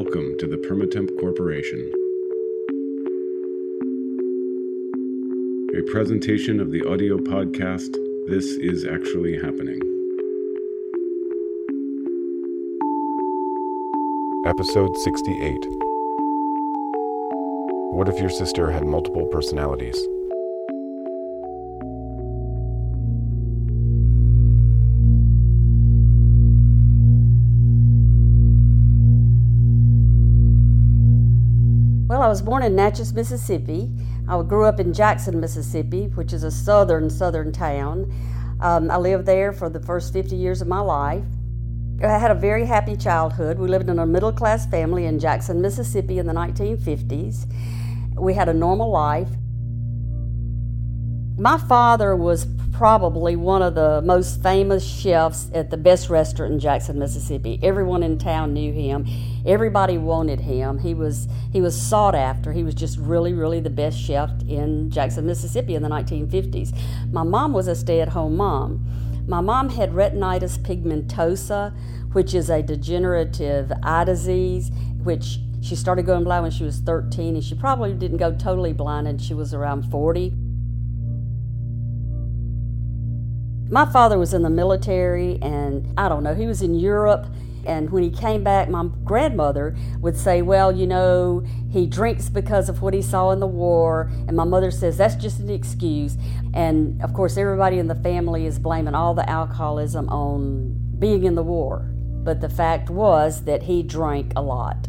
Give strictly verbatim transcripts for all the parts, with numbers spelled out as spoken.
Welcome to the Permatemp Corporation. A presentation of the audio podcast, This Is Actually Happening. Episode sixty-eight. What if your sister had multiple personalities? Well, I was born in Natchez, Mississippi. I grew up in Jackson, Mississippi, which is a southern, southern town. Um, I lived there for the first fifty years of my life. I had a very happy childhood. We lived in a middle-class family in Jackson, Mississippi in the nineteen fifties. We had a normal life. My father was probably one of the most famous chefs at the best restaurant in Jackson, Mississippi. Everyone in town knew him. Everybody wanted him. He was he was sought after. He was just really, really the best chef in Jackson, Mississippi in the nineteen fifties. My mom was a stay-at-home mom. My mom had retinitis pigmentosa, which is a degenerative eye disease, which she started going blind when she was thirteen, and she probably didn't go totally blind until she was around forty. My father was in the military, and I don't know, he was in Europe, and when he came back, my grandmother would say, well, you know, he drinks because of what he saw in the war, and my mother says that's just an excuse. And of course, everybody in the family is blaming all the alcoholism on being in the war, but the fact was that he drank a lot.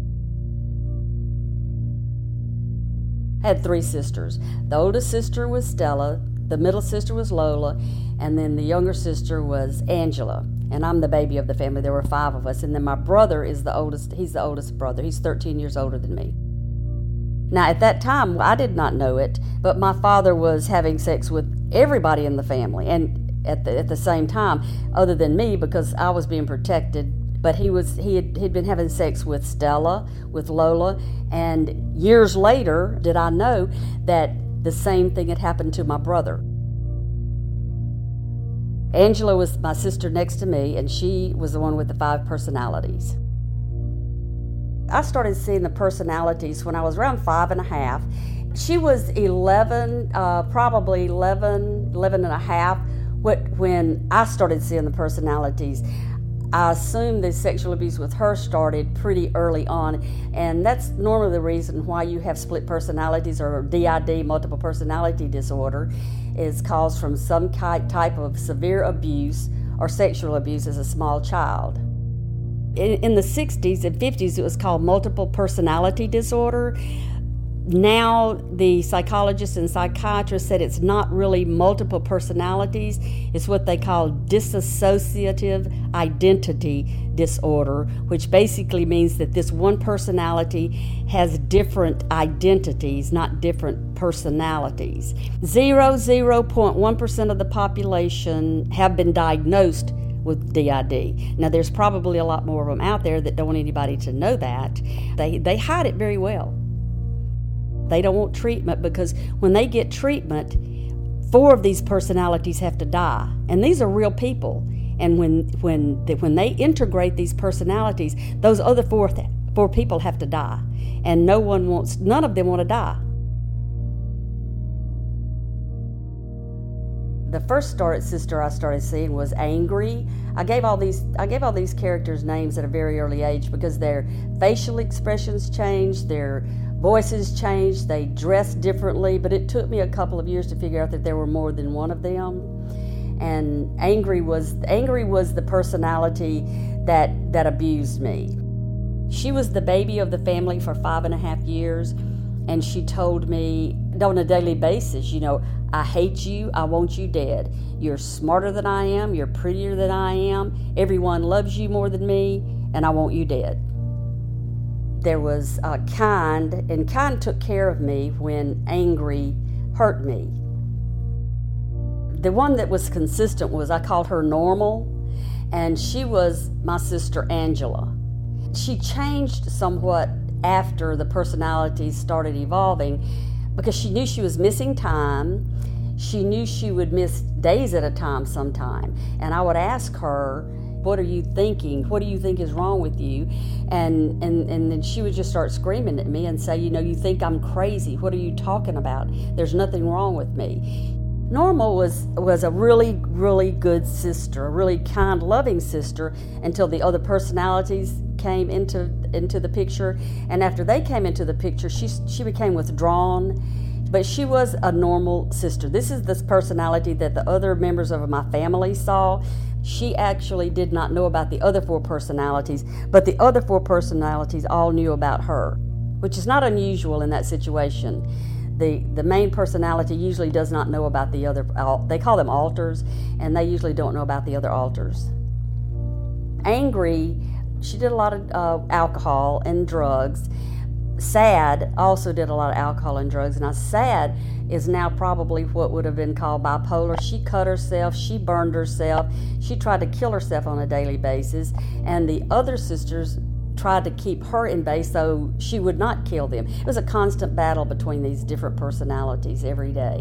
I had three sisters. The oldest sister was Stella, the middle sister was Lola, and then the younger sister was Angela. And I'm the baby of the family. There were five of us. And then my brother is the oldest. He's the oldest brother. He's thirteen years older than me. Now, at that time, I did not know it, but my father was having sex with everybody in the family. And at the at the same time, other than me, because I was being protected. But he was he had he'd been having sex with Stella, with Lola. And years later, did I know that the same thing had happened to my brother. Angela was my sister next to me, and she was the one with the five personalities. I started seeing the personalities when I was around five and a half. She was eleven, uh, probably eleven, eleven and a half, when I started seeing the personalities. I assume the sexual abuse with her started pretty early on, and that's normally the reason why you have split personalities or D I D, multiple personality disorder, is caused from some type of severe abuse or sexual abuse as a small child. In, in the sixties and fifties, it was called multiple personality disorder. Now the psychologists and psychiatrists said it's not really multiple personalities, it's what they call dissociative identity disorder, which basically means that this one personality has different identities, not different personalities. Zero, zero point one percent of the population have been diagnosed with D I D. Now there's probably a lot more of them out there that don't want anybody to know that. They, they hide it very well. They don't want treatment because when they get treatment, four of these personalities have to die. And these are real people. And when when when they integrate these personalities, those other four four people have to die. And no one wants, none of them want to die. The first start sister I started seeing was Angry. I gave all these I gave all these characters names at a very early age because their facial expressions changed, their voices changed, they dressed differently, but it took me a couple of years to figure out that there were more than one of them. And Angry was Angry was the personality that that abused me. She was the baby of the family for five and a half years, and she told me on a daily basis, you know, I hate you, I want you dead. You're smarter than I am, you're prettier than I am, everyone loves you more than me, and I want you dead. There was uh, Kind, and Kind took care of me when Angry hurt me. The one that was consistent was I called her Normal, and she was my sister Angela. She changed somewhat after the personalities started evolving because she knew she was missing time. She knew she would miss days at a time sometime, and I would ask her, what are you thinking? What do you think is wrong with you? And, and, and then she would just start screaming at me and say, you know, you think I'm crazy. What are you talking about? There's nothing wrong with me. Norma was, was a really, really good sister, a really kind, loving sister, until the other personalities came into into the picture. And after they came into the picture, she she became withdrawn. But she was a normal sister. This is this personality that the other members of my family saw. She actually did not know about the other four personalities, but the other four personalities all knew about her, which is not unusual in that situation. The, the main personality usually does not know about the other, they call them alters, and they usually don't know about the other alters. Angry, she did a lot of uh, alcohol and drugs. Sad also did a lot of alcohol and drugs. Now, Sad is now probably what would have been called bipolar. She cut herself, she burned herself, she tried to kill herself on a daily basis, and the other sisters tried to keep her in bay so she would not kill them. It was a constant battle between these different personalities every day.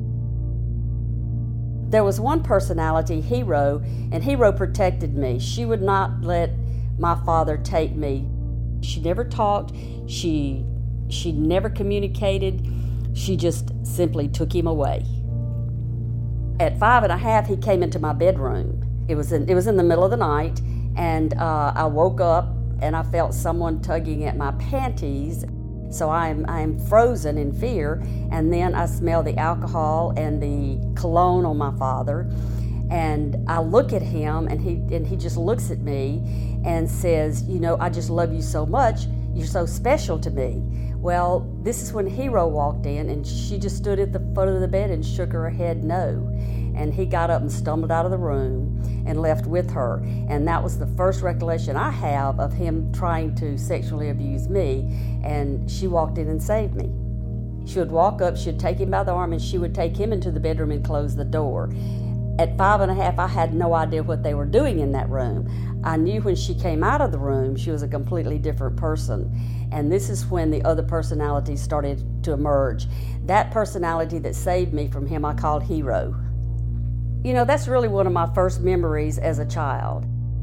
There was one personality, Hero, and Hero protected me. She would not let my father take me. She never talked, she, she never communicated, she just simply took him away. At five and a half, he came into my bedroom. It was in, it was in the middle of the night, and uh, I woke up and I felt someone tugging at my panties. So I'm I'm frozen in fear, and then I smell the alcohol and the cologne on my father, and I look at him, and he and he just looks at me and says, you know, I just love you so much, you're so special to me. Well, this is when Hero walked in, and she just stood at the foot of the bed and shook her head no. And he got up and stumbled out of the room and left with her. And that was the first recollection I have of him trying to sexually abuse me. And she walked in and saved me. She would walk up, she'd take him by the arm, and she would take him into the bedroom and close the door. At five and a half, I had no idea what they were doing in that room. I knew when she came out of the room, she was a completely different person. And this is when the other personalities started to emerge. That personality that saved me from him, I called Hero. You know, that's really one of my first memories as a child.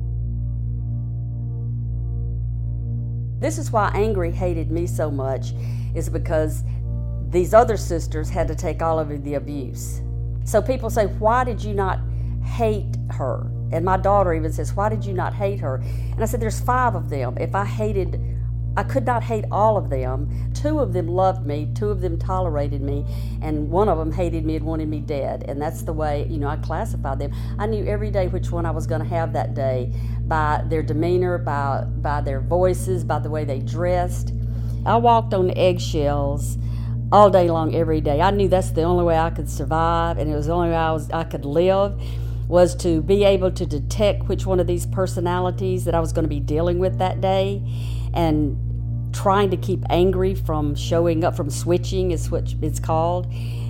This is why Angry hated me so much, is because these other sisters had to take all of the abuse. So people say, why did you not hate her? And my daughter even says, why did you not hate her? And I said, there's five of them. If I hated, I could not hate all of them. Two of them loved me, two of them tolerated me, and one of them hated me and wanted me dead. And that's the way, you know, I classified them. I knew every day which one I was going to have that day by their demeanor, by, by their voices, by the way they dressed. I walked on eggshells all day long, every day. I knew that's the only way I could survive, and it was the only way I, was, I could live, was to be able to detect which one of these personalities that I was going to be dealing with that day, and trying to keep Angry from showing up, from switching is what it's called.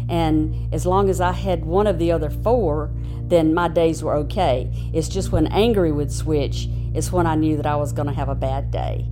And as long as I had one of the other four, then my days were okay. It's just when Angry would switch is when I knew that I was going to have a bad day.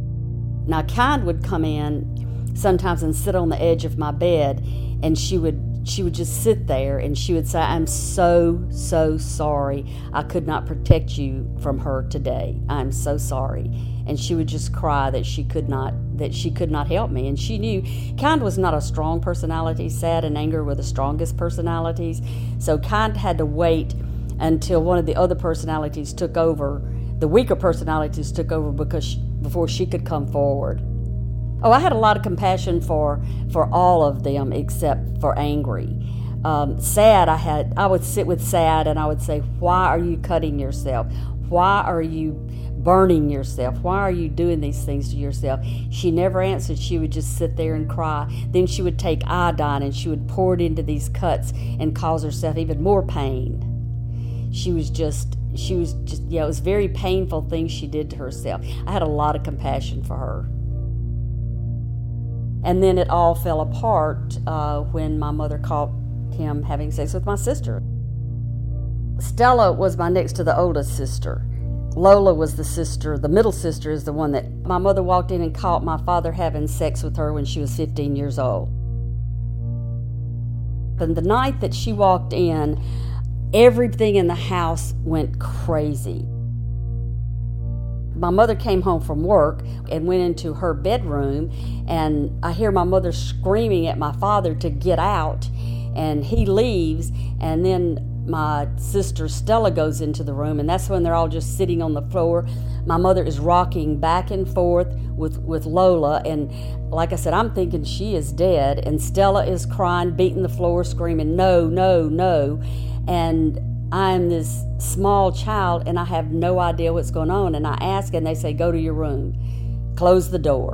Now, Kind would come in sometimes and sit on the edge of my bed, and she would she would just sit there, and she would say, I'm so, so sorry. I could not protect you from her today. I'm so sorry. And she would just cry that she could not that she could not help me. And she knew Kind was not a strong personality. Sad and Angry were the strongest personalities. So Kind had to wait until one of the other personalities took over. The weaker personalities took over because she, before she could come forward. Oh, I had a lot of compassion for for all of them except for Angry. Um, sad, I had I would sit with Sad and I would say, why are you cutting yourself? Why are you burning yourself? Why are you doing these things to yourself? She never answered. She would just sit there and cry. Then she would take iodine and she would pour it into these cuts and cause herself even more pain. She was just, she was just, yeah, it was very painful things she did to herself. I had a lot of compassion for her. And then it all fell apart uh, when my mother caught him having sex with my sister. Stella was my next to the oldest sister. Lola was the sister, the middle sister is the one that my mother walked in and caught my father having sex with her when she was fifteen years old. And the night that she walked in, everything in the house went crazy. My mother came home from work and went into her bedroom, and I hear my mother screaming at my father to get out, and he leaves, and then my sister Stella goes into the room, and that's when they're all just sitting on the floor. My mother is rocking back and forth with, with Lola, and like I said, I'm thinking she is dead, and Stella is crying, beating the floor, screaming, no, no, no, and I'm this small child, and I have no idea what's going on, and I ask, and they say, go to your room, close the door.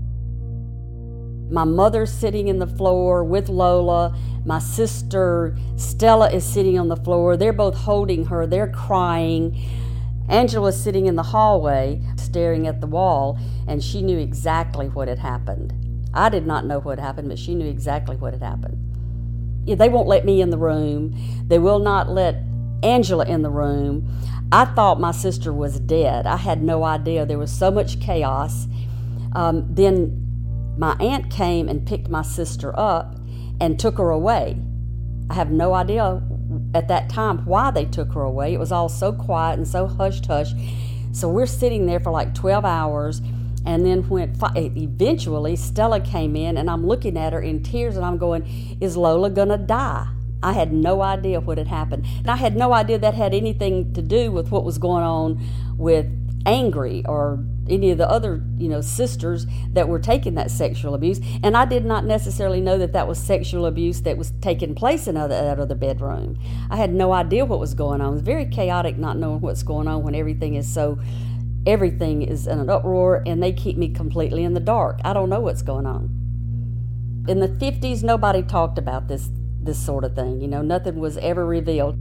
My mother's sitting in the floor with Lola. My sister Stella is sitting on the floor. They're both holding her. They're crying. Angela's sitting in the hallway staring at the wall, and she knew exactly what had happened. I did not know what happened, but she knew exactly what had happened. Yeah, they won't let me in the room. They will not let Angela in the room. I thought my sister was dead. I had no idea. There was so much chaos. Um, then my aunt came and picked my sister up and took her away. I have no idea at that time why they took her away. It was all so quiet and so hush-hush. So we're sitting there for like twelve hours, and then when eventually Stella came in, and I'm looking at her in tears, and I'm going, is Lola gonna die? I had no idea what had happened. And I had no idea that had anything to do with what was going on with Angry or any of the other, you know, sisters that were taking that sexual abuse. And I did not necessarily know that that was sexual abuse that was taking place in other, that other bedroom. I had no idea what was going on. It was very chaotic not knowing what's going on when everything is so, everything is in an uproar, and they keep me completely in the dark. I don't know what's going on. In the fifties, nobody talked about this, this sort of thing. You know, nothing was ever revealed.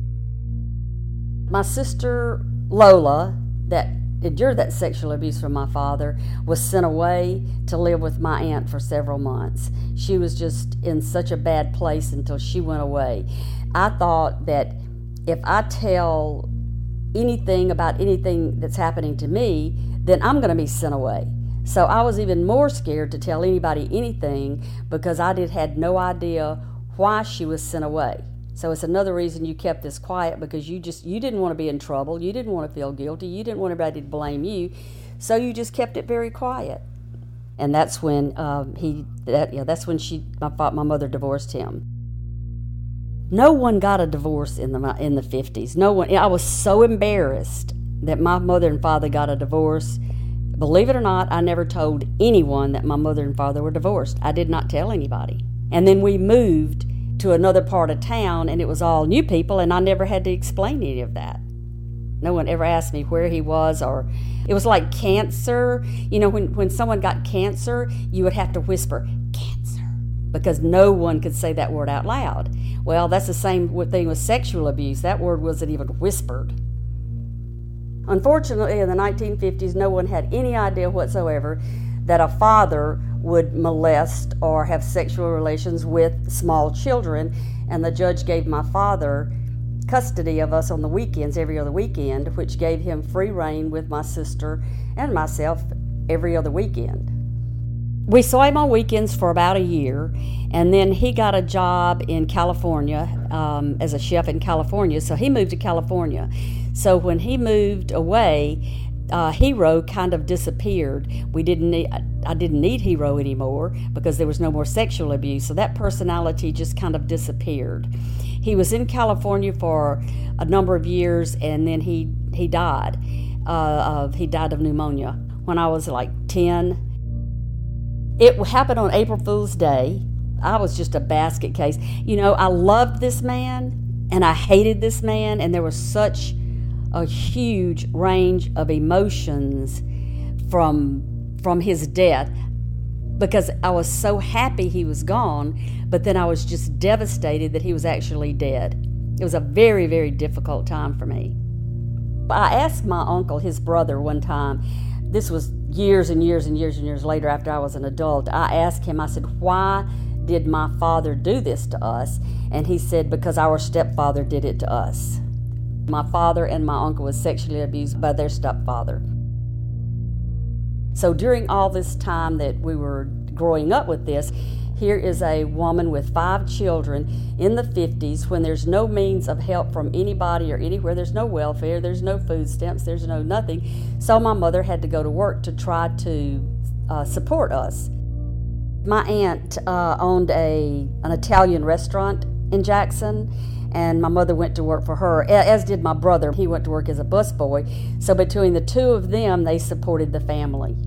My sister Lola, that endured that sexual abuse from my father, was sent away to live with my aunt for several months. She was just in such a bad place until she went away. I thought that if I tell anything about anything that's happening to me, then I'm going to be sent away. So I was even more scared to tell anybody anything because I did had no idea why she was sent away. So it's another reason you kept this quiet, because you just you didn't want to be in trouble. You didn't want to feel guilty. You didn't want everybody to blame you. So you just kept it very quiet. And that's when um, he that yeah that's when she my my mother divorced him. No one got a divorce in the in the fifties. No one. I was so embarrassed that my mother and father got a divorce. Believe it or not, I never told anyone that my mother and father were divorced. I did not tell anybody. And then we moved to another part of town, and it was all new people, and I never had to explain any of that. No one ever asked me where he was, or it was like cancer. You know, when, when someone got cancer, you would have to whisper, cancer, because no one could say that word out loud. Well, that's the same thing with sexual abuse. That word wasn't even whispered. Unfortunately, in the nineteen fifties, no one had any idea whatsoever that a father would molest or have sexual relations with small children, and the judge gave my father custody of us on the weekends, every other weekend, which gave him free reign with my sister and myself every other weekend. We saw him on weekends for about a year, and then he got a job in California um, as a chef in California, so he moved to California. So when he moved away, Uh, Hero kind of disappeared. We didn't need, I, I didn't need Hero anymore because there was no more sexual abuse. So that personality just kind of disappeared. He was in California for a number of years, and then he he died. Uh, of he died of pneumonia when I was like ten. It happened on April Fool's Day. I was just a basket case. You know, I loved this man and I hated this man, and there was such a huge range of emotions from from his death, because I was so happy he was gone, but then I was just devastated that he was actually dead. It was a very, very difficult time for me. I asked my uncle, his brother, one time, this was years and years and years and years later after I was an adult, I asked him, I said, why did my father do this to us? And he said, because our stepfather did it to us. My father and my uncle was sexually abused by their stepfather. So during all this time that we were growing up with this, Here is a woman with five children in the fifties when there's no means of help from anybody or anywhere. There's no welfare, there's no food stamps, there's no nothing. So my mother had to go to work to try to uh, support us. My aunt uh, owned a an Italian restaurant in Jackson, and my mother went to work for her, as did my brother. He went to work as a busboy. So between the two of them, they supported the family.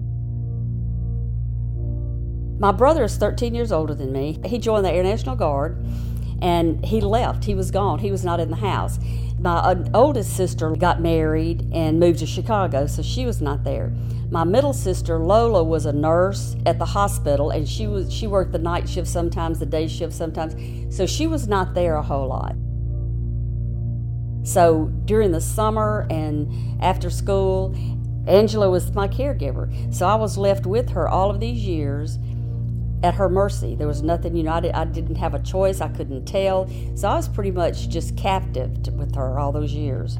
My brother is thirteen years older than me. He joined the Air National Guard, and he left. He was gone. He was not in the house. My uh, oldest sister got married and moved to Chicago, so she was not there. My middle sister, Lola, was a nurse at the hospital, and she was she worked the night shift sometimes, the day shift sometimes, so she was not there a whole lot. So during the summer and after school, Angela was my caregiver, so I was left with her all of these years at her mercy. There was nothing, you know, I, did, I didn't have a choice, I couldn't tell, so I was pretty much just captive to, with her all those years.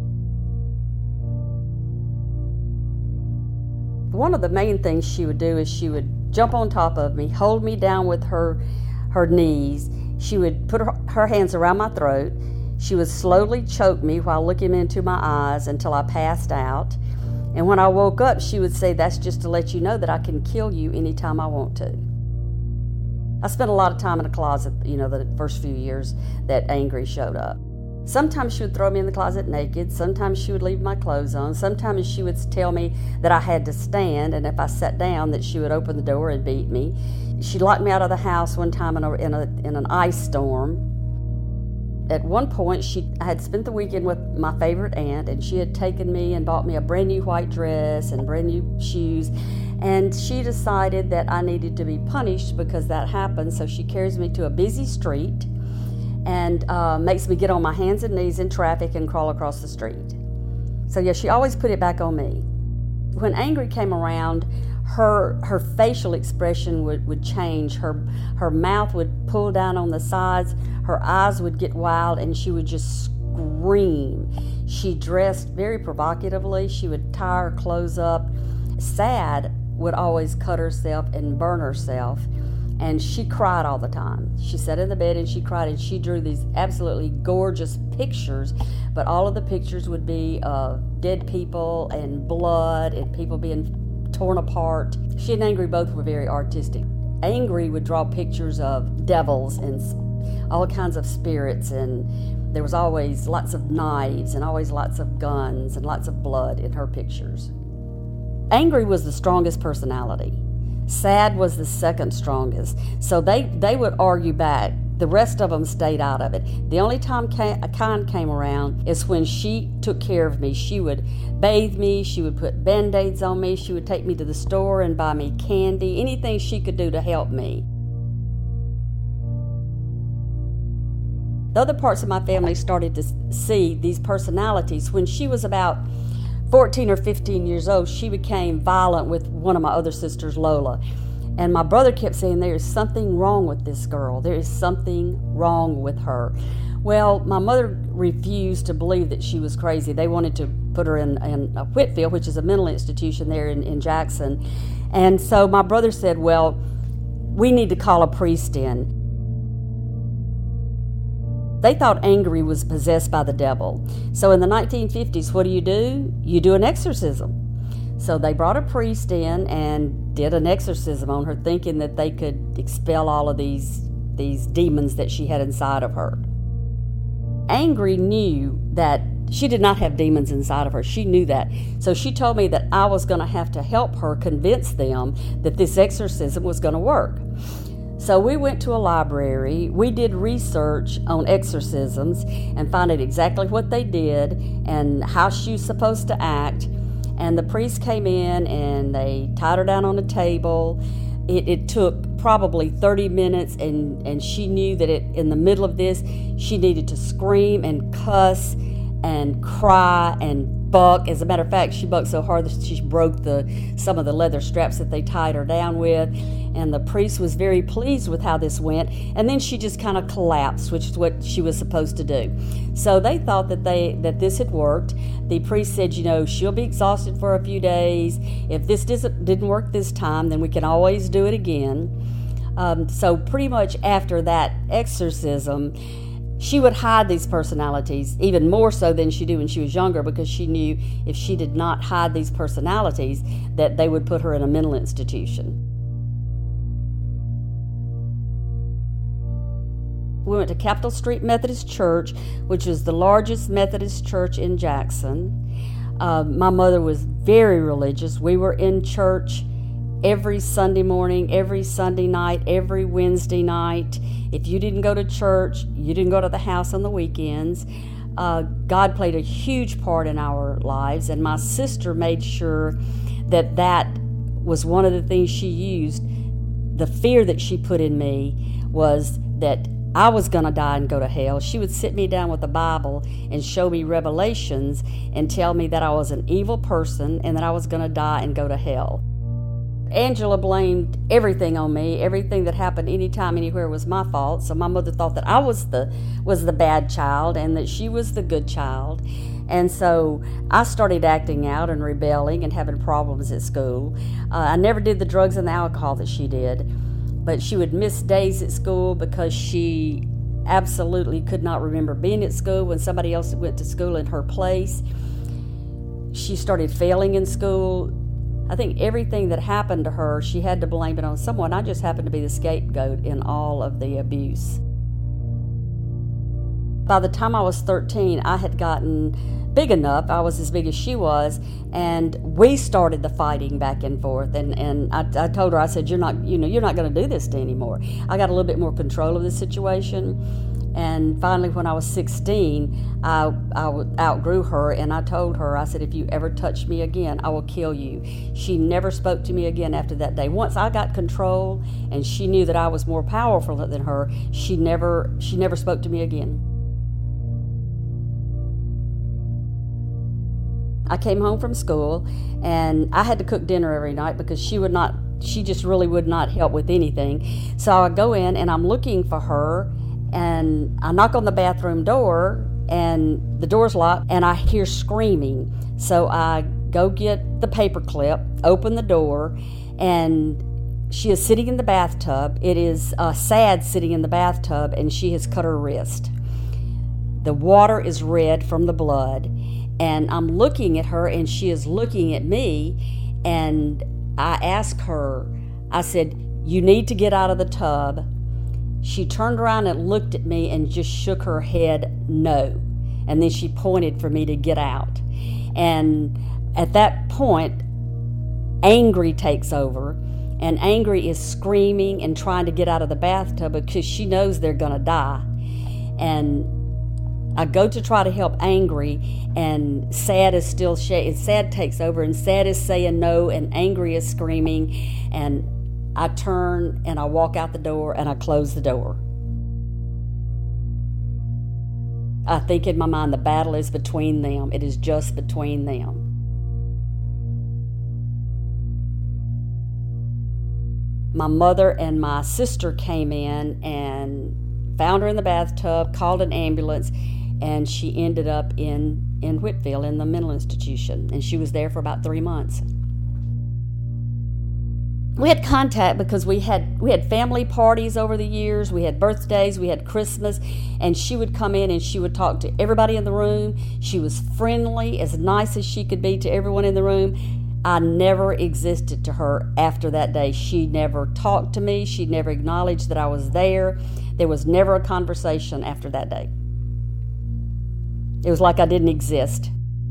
One of the main things she would do is she would jump on top of me, hold me down with her her knees. She would put her, her hands around my throat. She would slowly choke me while looking into my eyes until I passed out. And when I woke up, she would say, "That's just to let you know that I can kill you anytime I want to." I spent a lot of time in the closet, you know, the first few years that Angry showed up. Sometimes she would throw me in the closet naked. Sometimes she would leave my clothes on. Sometimes she would tell me that I had to stand, and if I sat down, that she would open the door and beat me. She locked me out of the house one time in, a, in, a, in an ice storm. At one point, she I had spent the weekend with my favorite aunt, and she had taken me and bought me a brand new white dress and brand new shoes. And she decided that I needed to be punished because that happened, so she carries me to a busy street and uh, makes me get on my hands and knees in traffic and crawl across the street. So yeah, she always put it back on me. When Angry came around, her her facial expression would, would change. Her, her mouth would pull down on the sides, her eyes would get wild, and she would just scream. She dressed very provocatively. She would tie her clothes up. Sad would always cut herself and burn herself, and she cried all the time. She sat in the bed and she cried, and she drew these absolutely gorgeous pictures, but all of the pictures would be of dead people and blood and people being torn apart. She and Angry both were very artistic. Angry would draw pictures of devils and all kinds of spirits, and there was always lots of knives and always lots of guns and lots of blood in her pictures. Angry was the strongest personality. Sad was the second strongest. So they, they would argue back. The rest of them stayed out of it. The only time a kind came around is when she took care of me. She would bathe me. She would put Band-Aids on me. She would take me to the store and buy me candy, anything she could do to help me. The other parts of my family started to see these personalities. When she was about fourteen or fifteen years old, she became violent with one of my other sisters, Lola. And my brother kept saying, "There is something wrong with this girl. There is something wrong with her." Well, my mother refused to believe that she was crazy. They wanted to put her in, in Whitfield, which is a mental institution there in, in Jackson. And so my brother said, "Well, we need to call a priest in." They thought Angry was possessed by the devil. So in the nineteen fifties, what do you do? You do an exorcism. So they brought a priest in and did an exorcism on her, thinking that they could expel all of these, these demons that she had inside of her. Angry knew that she did not have demons inside of her. She knew that. So she told me that I was going to have to help her convince them that this exorcism was going to work. So we went to a library, we did research on exorcisms and found out exactly what they did and how she was supposed to act. And the priest came in and they tied her down on a table. It, it took probably thirty minutes, and, and she knew that it, in the middle of this, she needed to scream and cuss and cry and buck. As a matter of fact, she bucked so hard that she broke the some of the leather straps that they tied her down with. And the priest was very pleased with how this went. And then she just kind of collapsed, which is what she was supposed to do. So they thought that they that this had worked. The priest said, you know, she'll be exhausted for a few days. If this doesn't, didn't work this time, then we can always do it again. Um, so pretty much after that exorcism, she would hide these personalities even more so than she did when she was younger, because she knew if she did not hide these personalities that they would put her in a mental institution. We went to Capitol Street Methodist Church, which is the largest Methodist church in Jackson. Uh, my mother was very religious. We were in church every Sunday morning, every Sunday night, every Wednesday night. If you didn't go to church, you didn't go to the house on the weekends. Uh, God played a huge part in our lives, and my sister made sure that that was one of the things she used. The fear that she put in me was that I was going to die and go to hell. She would sit me down with the Bible and show me Revelations and tell me that I was an evil person and that I was going to die and go to hell. Angela blamed everything on me. Everything that happened anytime, anywhere was my fault. So my mother thought that I was the was the bad child and that she was the good child. And so I started acting out and rebelling and having problems at school. Uh, I never did the drugs and the alcohol that she did, but she would miss days at school because she absolutely could not remember being at school when somebody else went to school in her place. She started failing in school. I think everything that happened to her, she had to blame it on someone. I just happened to be the scapegoat in all of the abuse. By the time I was thirteen, I had gotten big enough. I was as big as she was, and we started the fighting back and forth. And, and I, I told her, I said, "You're not, you know, you're not going to do this to anymore." I got a little bit more control of the situation. And finally, when I was sixteen, I, I outgrew her, and I told her, I said, "If you ever touch me again, I will kill you." She never spoke to me again after that day. Once I got control, and she knew that I was more powerful than her, she never, she never spoke to me again. I came home from school, and I had to cook dinner every night because she would not, she just really would not help with anything. So I go in, and I'm looking for her, and I knock on the bathroom door, and the door's locked, and I hear screaming. So I go get the paper clip, open the door, and she is sitting in the bathtub. It is uh, Sad sitting in the bathtub, and she has cut her wrist. The water is red from the blood, and I'm looking at her, and she is looking at me, and I asked her, I said, "You need to get out of the tub." She turned around and looked at me and just shook her head no. And then she pointed for me to get out. And at that point, Angry takes over. And Angry is screaming and trying to get out of the bathtub because she knows they're going to die. And I go to try to help Angry, and Sad is still shaking. Sad takes over, and Sad is saying no, and Angry is screaming. And I turn and I walk out the door and I close the door. I think in my mind the battle is between them. It is just between them. My mother and my sister came in and found her in the bathtub, called an ambulance, and she ended up in, in Whitfield in the mental institution. And she was there for about three months. We had contact because we had we had family parties over the years. We had birthdays, we had Christmas, and she would come in and she would talk to everybody in the room. She was friendly, as nice as she could be to everyone in the room. I never existed to her after that day. She never talked to me. She never acknowledged that I was there. There was never a conversation after that day. It was like I didn't exist.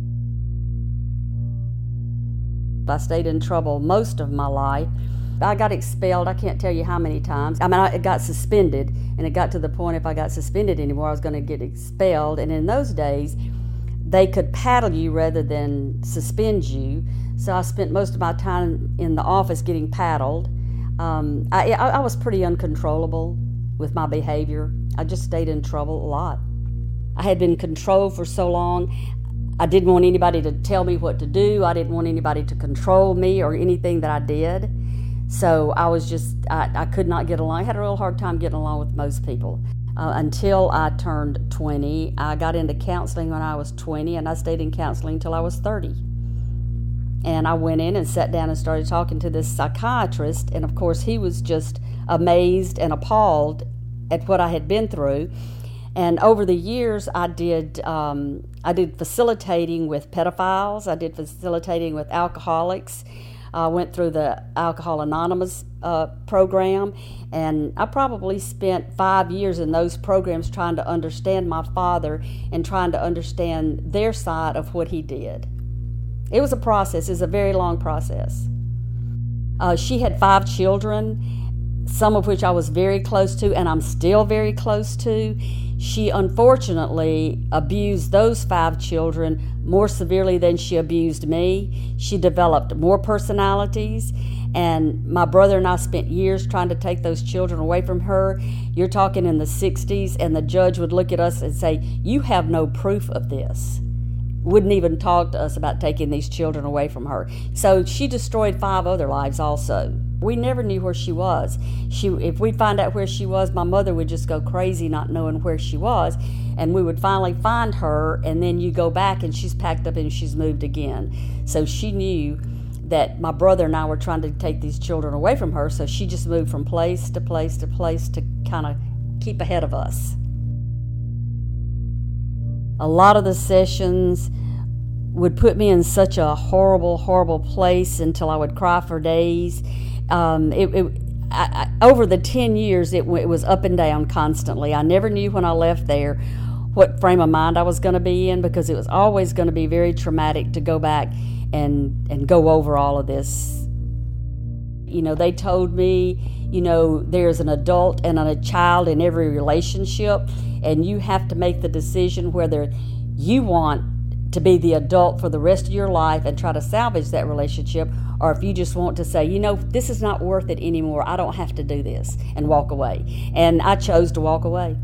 I stayed in trouble most of my life. I got expelled, I can't tell you how many times. I mean, I got suspended, and it got to the point if I got suspended anymore, I was going to get expelled. And in those days, they could paddle you rather than suspend you. So I spent most of my time in the office getting paddled. Um, I, I was pretty uncontrollable with my behavior. I just stayed in trouble a lot. I had been controlled for so long. I didn't want anybody to tell me what to do. I didn't want anybody to control me or anything that I did. So I was just, I, I could not get along. I had a real hard time getting along with most people. Uh, until I turned twenty. I got into counseling when I was twenty, and I stayed in counseling until I was thirty. And I went in and sat down and started talking to this psychiatrist, and of course he was just amazed and appalled at what I had been through. And over the years, I did um, I did facilitating with pedophiles. I did facilitating with alcoholics. I went through the Alcohol Anonymous uh, program, and I probably spent five years in those programs trying to understand my father and trying to understand their side of what he did. It was a process. It was a very long process. Uh, she had five children, some of which I was very close to, and I'm still very close to. She unfortunately abused those five children more severely than she abused me. She developed more personalities, and my brother and I spent years trying to take those children away from her. You're talking in the sixties, and the judge would look at us and say, "You have no proof of this." Wouldn't even talk to us about taking these children away from her. So she destroyed five other lives also. We never knew where she was. She, if we find out where she was, my mother would just go crazy not knowing where she was, and we would finally find her, and then you go back and she's packed up and she's moved again. So she knew that my brother and I were trying to take these children away from her, so she just moved from place to place to place to kind of keep ahead of us. A lot of the sessions would put me in such a horrible, horrible place until I would cry for days. Um, it, it, I, I, over the ten years, it, it was up and down constantly. I never knew when I left there what frame of mind I was going to be in, because it was always going to be very traumatic to go back and, and go over all of this. You know, they told me, you know, there's an adult and a child in every relationship, and you have to make the decision whether you want to be the adult for the rest of your life and try to salvage that relationship, or if you just want to say, you know, this is not worth it anymore, I don't have to do this, and walk away. And I chose to walk away.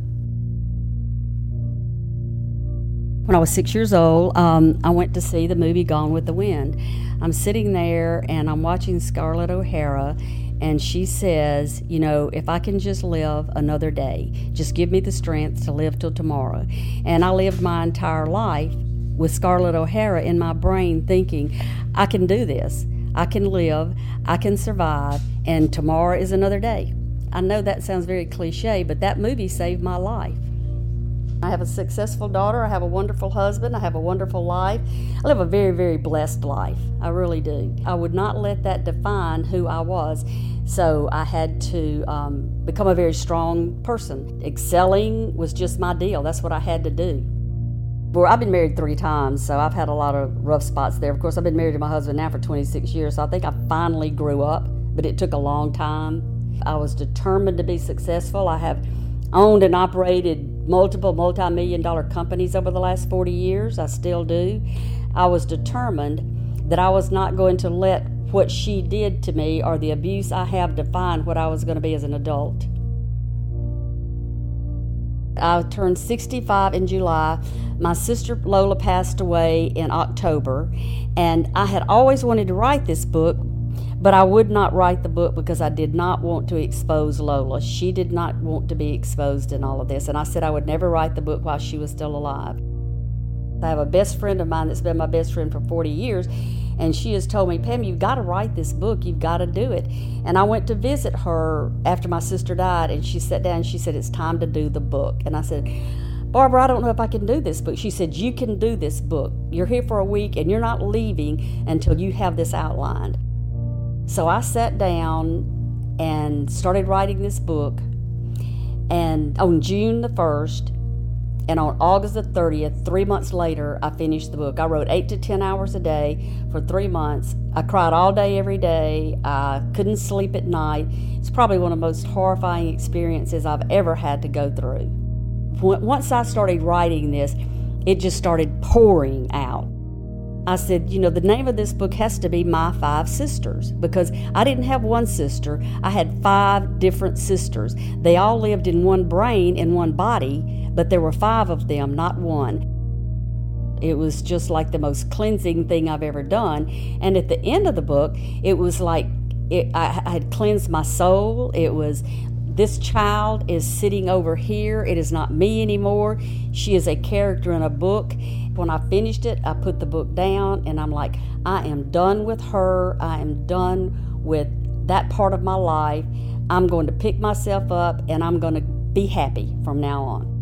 When I was six years old, um, I went to see the movie Gone with the Wind. I'm sitting there and I'm watching Scarlett O'Hara, and she says, you know, if I can just live another day, just give me the strength to live till tomorrow. And I lived my entire life with Scarlett O'Hara in my brain thinking, I can do this, I can live, I can survive, and tomorrow is another day. I know that sounds very cliche, but that movie saved my life. I have a successful daughter, I have a wonderful husband, I have a wonderful life. I live a very, very blessed life. I really do. I would not let that define who I was, so I had to um, become a very strong person. Excelling was just my deal. That's what I had to do. Well, I've been married three times, so I've had a lot of rough spots there. Of course, I've been married to my husband now for twenty-six years, so I think I finally grew up, but it took a long time. I was determined to be successful. I have owned and operated multiple multi-million dollar companies over the last forty years. I still do. I was determined that I was not going to let what she did to me or the abuse I have define what I was going to be as an adult. I turned sixty-five in July. My sister Lola passed away in October, and I had always wanted to write this book, but I would not write the book because I did not want to expose Lola. She did not want to be exposed in all of this, and I said I would never write the book while she was still alive. I have a best friend of mine that's been my best friend for forty years, and she has told me, Pam, you've got to write this book, you've got to do it. And I went to visit her after my sister died, and she sat down and she said, it's time to do the book. And I said, Barbara, I don't know if I can do this book. She said, you can do this book. You're here for a week, and you're not leaving until you have this outlined. So I sat down and started writing this book, and on June the first, and on August the thirtieth, three months later, I finished the book. I wrote eight to ten hours a day for three months. I cried all day, every day. I couldn't sleep at night. It's probably one of the most horrifying experiences I've ever had to go through. Once I started writing this, it just started pouring out. I said, you know, the name of this book has to be My Five Sisters, because I didn't have one sister. I had five different sisters. They all lived in one brain, in one body, but there were five of them, not one. It was just like the most cleansing thing I've ever done. And at the end of the book, it was like it, I, I had cleansed my soul. It was, this child is sitting over here. It is not me anymore. She is a character in a book. When I finished it, I put the book down, and I'm like, I am done with her. I am done with that part of my life. I'm going to pick myself up and I'm going to be happy from now on.